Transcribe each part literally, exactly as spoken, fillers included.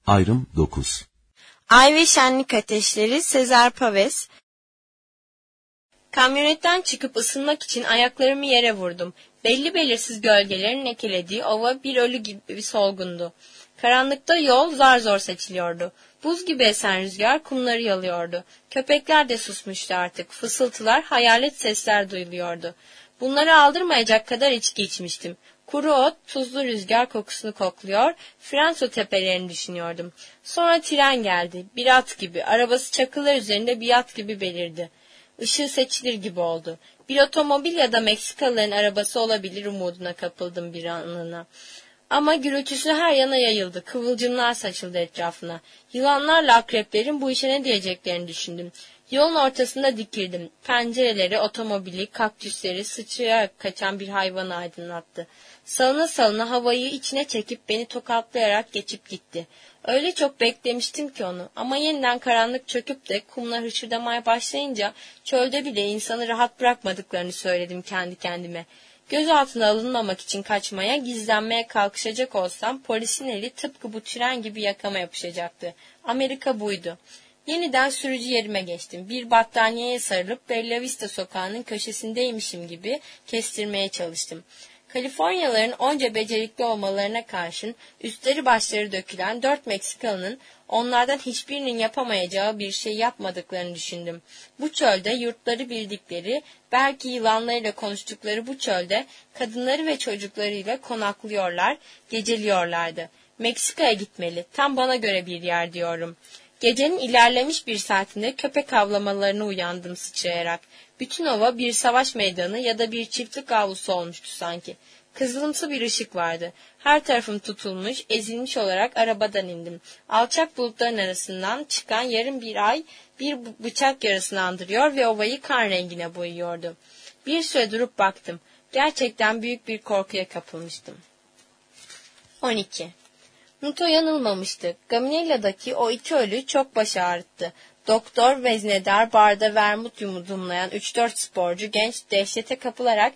Ayrım dokuz. Ay ve şenlik ateşleri Cesar Pavés. Kamyonetten çıkıp ısınmak için ayaklarımı yere vurdum. Belli belirsiz gölgelerin ekelediği ova bir ölü gibi bir solgundu. Karanlıkta yol zar zor seçiliyordu. Buz gibi esen rüzgar kumları yalıyordu. Köpekler de susmuştu artık. Fısıltılar, hayalet sesler duyuluyordu. Bunları aldırmayacak kadar içki içmiştim. Kuru ot, tuzlu rüzgar kokusunu kokluyor, Franso tepelerini düşünüyordum. Sonra tren geldi. Bir at gibi, arabası çakıllar üzerinde bir at gibi belirdi. Işığı seçilir gibi oldu. Bir otomobil ya da Meksikalıların arabası olabilir umuduna kapıldım bir anına. Ama gürültüsü her yana yayıldı. Kıvılcımlar saçıldı etrafına. Yılanlarla akreplerin bu işe ne diyeceklerini düşündüm. Yolun ortasında dikildim. Pencereleri, otomobili, kaktüsleri sıçrayarak kaçan bir hayvanı aydınlattı. Salına salına havayı içine çekip beni tokatlayarak geçip gitti. Öyle çok beklemiştim ki onu ama yeniden karanlık çöküp de kumlar hışırdamaya başlayınca çölde bile insanı rahat bırakmadıklarını söyledim kendi kendime. Gözaltına alınmamak için kaçmaya, gizlenmeye kalkışacak olsam polisin eli tıpkı bu tren gibi yakama yapışacaktı. Amerika buydu. Yeniden sürücü yerime geçtim. Bir battaniyeye sarılıp Bella Vista sokağının köşesindeymişim gibi kestirmeye çalıştım. Kaliforniyalıların onca becerikli olmalarına karşın üstleri başları dökülen dört Meksikalı'nın onlardan hiçbirinin yapamayacağı bir şey yapmadıklarını düşündüm. Bu çölde yurtları bildikleri, belki yılanlarıyla konuştukları bu çölde kadınları ve çocuklarıyla konaklıyorlar, geceliyorlardı. Meksika'ya gitmeli, tam bana göre bir yer diyorum. Gecenin ilerlemiş bir saatinde köpek avlamalarına uyandım sıçrayarak. Bütün ova bir savaş meydanı ya da bir çiftlik avlusu olmuştu sanki. Kızılımsı bir ışık vardı. Her tarafım tutulmuş, ezilmiş olarak arabadan indim. Alçak bulutların arasından çıkan yarım bir ay bir bıçak yarasını andırıyor ve ovayı kan rengine boyuyordu. Bir süre durup baktım. Gerçekten büyük bir korkuya kapılmıştım. on iki. Nuto yanılmamıştı. Gaminella'daki o iki ölü çok baş ağrıttı. Doktor, veznedar, barda vermut yudumlayan üç dört sporcu genç dehşete kapılarak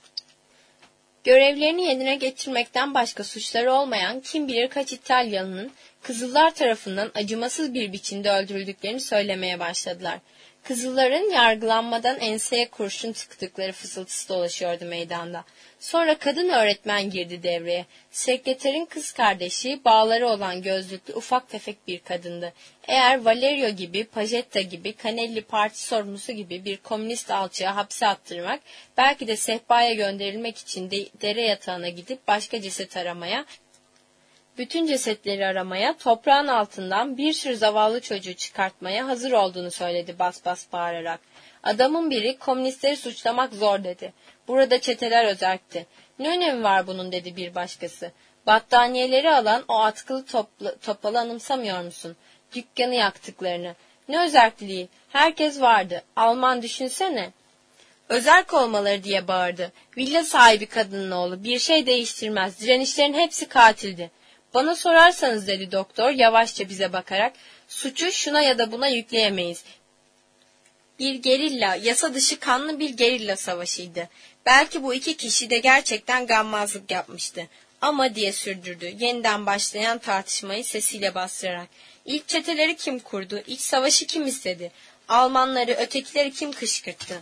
görevlerini yerine getirmekten başka suçları olmayan kim bilir kaç İtalyanının Kızıllar tarafından acımasız bir biçimde öldürüldüklerini söylemeye başladılar. Kızılların yargılanmadan enseye kurşun tıktıkları fısıltısı dolaşıyordu meydanda. Sonra kadın öğretmen girdi devreye. Sekreterin kız kardeşi, bağları olan gözlüklü ufak tefek bir kadındı. Eğer Valerio gibi, Pajetta gibi, Canelli parti sorumlusu gibi bir komünist alçıya hapse attırmak, belki de sehpaya gönderilmek için de dere yatağına gidip başka ceset aramaya, bütün cesetleri aramaya, toprağın altından bir sürü zavallı çocuğu çıkartmaya hazır olduğunu söyledi bas bas bağırarak. Adamın biri komünistleri suçlamak zor dedi. Burada çeteler özerkti. Ne önemi var bunun dedi bir başkası. Battaniyeleri alan o atkılı topla, topalı anımsamıyor musun? Dükkanı yaktıklarını. Ne özerkliliği? Herkes vardı. Alman düşünsene. Özerk olmaları diye bağırdı. Villa sahibi kadının oğlu. Bir şey değiştirmez. Direnişlerin hepsi katildi. Bana sorarsanız dedi doktor yavaşça bize bakarak, suçu şuna ya da buna yükleyemeyiz. Bir gerilla, yasa dışı kanlı bir gerilla savaşıydı. Belki bu iki kişi de gerçekten gammazlık yapmıştı. Ama diye sürdürdü, yeniden başlayan tartışmayı sesiyle bastırarak. İlk çeteleri kim kurdu, ilk savaşı kim istedi? Almanları, ötekileri kim kışkırttı?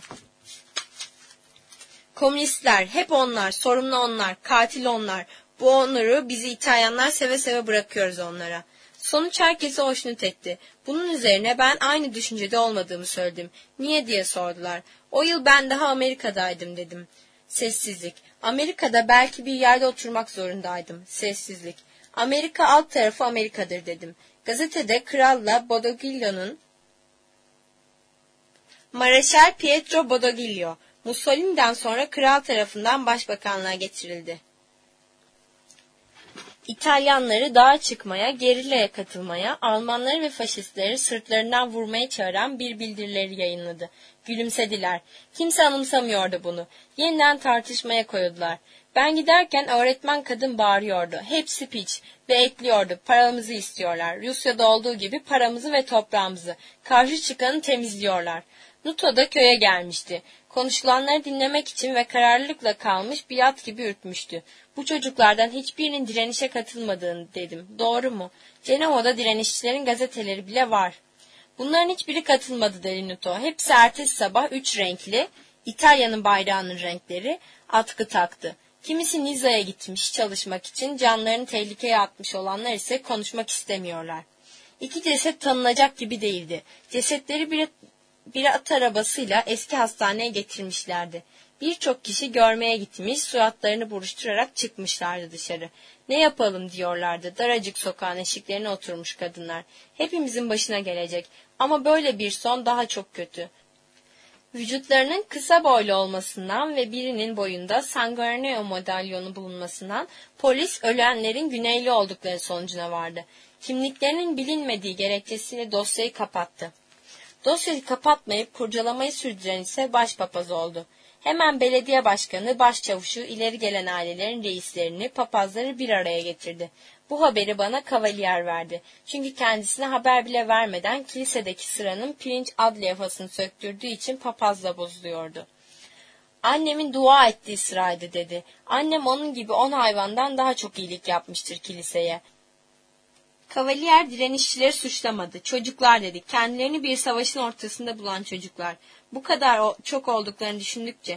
Komünistler, hep onlar, sorumlu onlar, katil onlar. Bu onuru bizi İtalyanlar seve seve bırakıyoruz onlara. Sonuç herkesi hoşnut etti. Bunun üzerine ben aynı düşüncede olmadığımı söyledim. Niye diye sordular. O yıl ben daha Amerika'daydım dedim. Sessizlik. Amerika'da belki bir yerde oturmak zorundaydım. Sessizlik. Amerika alt tarafı Amerika'dır dedim. Gazetede kralla Badoglio'nun Mareşal Pietro Badoglio, Mussolini'den sonra kral tarafından başbakanlığa getirildi. İtalyanları dağa çıkmaya, gerillaya katılmaya, Almanları ve faşistleri sırtlarından vurmaya çağıran bir bildirileri yayınladı. Gülümsediler. Kimse anımsamıyordu bunu. Yeniden tartışmaya koyuldular. Ben giderken öğretmen kadın bağırıyordu. Hepsi piç ve ekliyordu. Paramızı istiyorlar. Rusya'da olduğu gibi paramızı ve toprağımızı. Karşı çıkanı temizliyorlar. Nuto da köye gelmişti. Konuşulanları dinlemek için ve kararlılıkla kalmış bir at gibi ürkmüştü. Bu çocuklardan hiçbirinin direnişe katılmadığını dedim. Doğru mu? Cenova'da direnişçilerin gazeteleri bile var. Bunların hiçbiri katılmadı dedi Nuto. Hepsi ertesi sabah üç renkli, İtalya'nın bayrağının renkleri, atkı taktı. Kimisi Niza'ya gitmiş çalışmak için, canlarını tehlikeye atmış olanlar ise konuşmak istemiyorlar. İki ceset tanınacak gibi değildi. Cesetleri bir, bir at arabasıyla eski hastaneye getirmişlerdi. Birçok kişi görmeye gitmiş, suratlarını buruşturarak çıkmışlardı dışarı. Ne yapalım diyorlardı, daracık sokağın eşiklerine oturmuş kadınlar. Hepimizin başına gelecek ama böyle bir son daha çok kötü. Vücutlarının kısa boylu olmasından ve birinin boyunda Sanguineo madalyonu bulunmasından polis ölenlerin güneyli oldukları sonucuna vardı. Kimliklerinin bilinmediği gerekçesiyle dosyayı kapattı. Dosyayı kapatmayıp kurcalamayı sürdüren ise başpapaz oldu. Hemen belediye başkanı, başçavuşu, ileri gelen ailelerin reislerini, papazları bir araya getirdi. Bu haberi bana Kavalyer verdi. Çünkü kendisine haber bile vermeden kilisedeki sıranın pirinç ad levhasını söktürdüğü için papazla bozuluyordu. Annemin dua ettiği sıraydı dedi. Annem onun gibi on hayvandan daha çok iyilik yapmıştır kiliseye. Kavalyer direnişçileri suçlamadı. Çocuklar dedi. Kendilerini bir savaşın ortasında bulan çocuklar. Bu kadar çok olduklarını düşündükçe.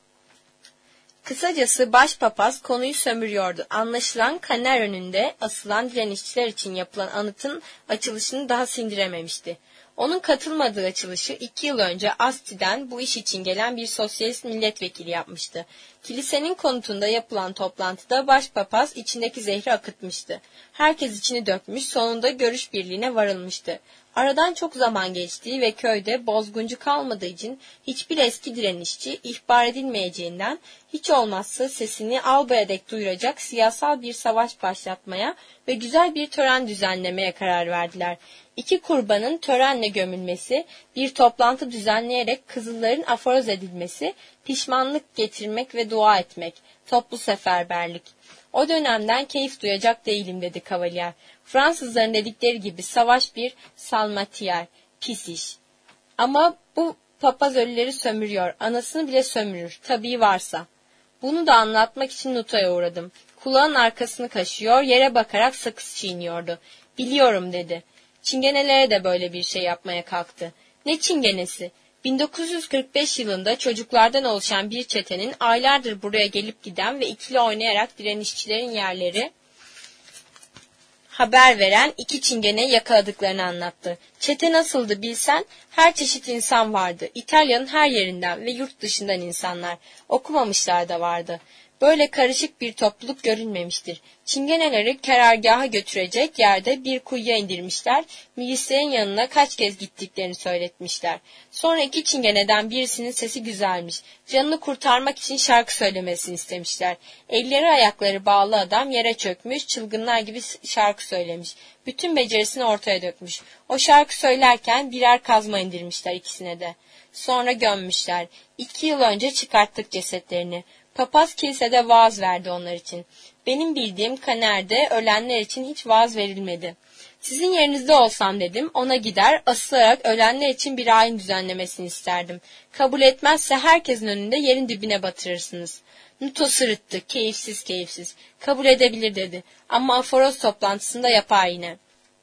Kısacası başpapaz konuyu sömürüyordu. Anlaşılan Kaner önünde asılan direnişçiler için yapılan anıtın açılışını daha sindirememişti. Onun katılmadığı açılışı iki yıl önce Asti'den bu iş için gelen bir sosyalist milletvekili yapmıştı. Kilisenin konutunda yapılan toplantıda başpapaz içindeki zehri akıtmıştı. Herkes içini dökmüş, sonunda görüş birliğine varılmıştı. Aradan çok zaman geçtiği ve köyde bozguncu kalmadığı için hiçbir eski direnişçi ihbar edilmeyeceğinden hiç olmazsa sesini albaya dek duyuracak siyasal bir savaş başlatmaya ve güzel bir tören düzenlemeye karar verdiler. İki kurbanın törenle gömülmesi, bir toplantı düzenleyerek kızılların aforoz edilmesi, pişmanlık getirmek ve dua etmek, toplu seferberlik. O dönemden keyif duyacak değilim dedi Kavalyer. Fransızların dedikleri gibi savaş bir salmatiyer, pis iş. Ama bu papaz ölüleri sömürüyor, anasını bile sömürür, tabii varsa. Bunu da anlatmak için Nuto'ya uğradım. Kulağın arkasını kaşıyor, yere bakarak sakız çiğniyordu. Biliyorum dedi. Çingenelere de böyle bir şey yapmaya kalktı. Ne çingenesi? bin dokuz yüz kırk beş yılında çocuklardan oluşan bir çetenin aylardır buraya gelip giden ve ikili oynayarak direnişçilerin yerleri haber veren iki çingene yakaladıklarını anlattı. Çete nasıldı bilsen, her çeşit insan vardı. İtalya'nın her yerinden ve yurt dışından insanlar. Okumamışlar da vardı. Böyle karışık bir topluluk görülmemiştir. Çingeneleri karargaha götürecek yerde bir kuyuya indirmişler, milislerin yanına kaç kez gittiklerini söyletmişler. Sonra iki çingeneden birisinin sesi güzelmiş. Canını kurtarmak için şarkı söylemesini istemişler. Elleri ayakları bağlı adam yere çökmüş, çılgınlar gibi şarkı söylemiş. Bütün becerisini ortaya dökmüş. O şarkı söylerken birer kazma indirmişler ikisine de. Sonra gömmüşler. İki yıl önce çıkarttık cesetlerini. Papaz kilisede vaaz verdi onlar için. Benim bildiğim Kaner'de ölenler için hiç vaaz verilmedi. Sizin yerinizde olsam dedim, ona gider asılarak ölenler için bir ayin düzenlemesini isterdim. Kabul etmezse herkesin önünde yerin dibine batırırsınız. Nuto sırıttı, keyifsiz keyifsiz. Kabul edebilir dedi ama aforoz toplantısında yapar yine.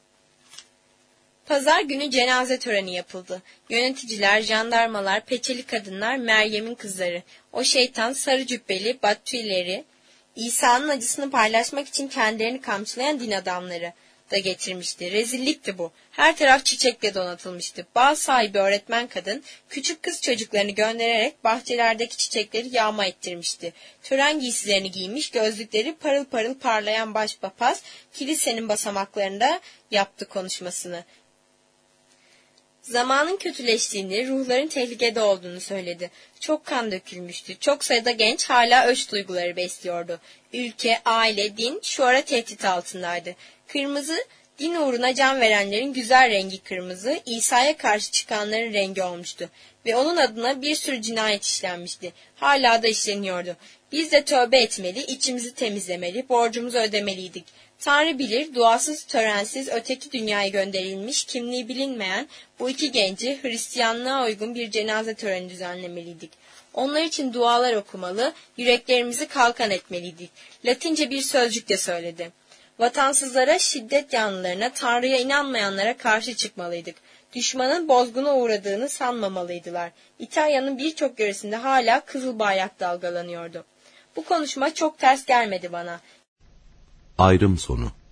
Pazar günü cenaze töreni yapıldı. Yöneticiler, jandarmalar, peçeli kadınlar, Meryem'in kızları, o şeytan sarı cübbeli Batüleri, İsa'nın acısını paylaşmak için kendilerini kamçılayan din adamları da getirmişti. Rezillikti bu. Her taraf çiçekle donatılmıştı. Bağ sahibi öğretmen kadın, küçük kız çocuklarını göndererek bahçelerdeki çiçekleri yağma ettirmişti. Tören giysilerini giymiş, gözlükleri parıl parıl parlayan başpapaz, kilisenin basamaklarında yaptı konuşmasını. Zamanın kötüleştiğini, ruhların tehlikede olduğunu söyledi. Çok kan dökülmüştü. Çok sayıda genç hala öç duyguları besliyordu. Ülke, aile, din şu ara tehdit altındaydı. Kırmızı, din uğruna can verenlerin güzel rengi kırmızı, İsa'ya karşı çıkanların rengi olmuştu. Ve onun adına bir sürü cinayet işlenmişti. Hala da işleniyordu. Biz de tövbe etmeli, içimizi temizlemeli, borcumuzu ödemeliydik. Tanrı bilir, duasız, törensiz, öteki dünyaya gönderilmiş, kimliği bilinmeyen bu iki genci Hristiyanlığa uygun bir cenaze töreni düzenlemeliydik. Onlar için dualar okumalı, yüreklerimizi kalkan etmeliydik. Latince bir sözcük de söyledi. Vatansızlara, şiddet yanlılarına, Tanrı'ya inanmayanlara karşı çıkmalıydık. Düşmanın bozguna uğradığını sanmamalıydılar. İtalya'nın birçok yöresinde hala kızıl bayrak dalgalanıyordu. Bu konuşma çok ters gelmedi bana. Ayrım sonu.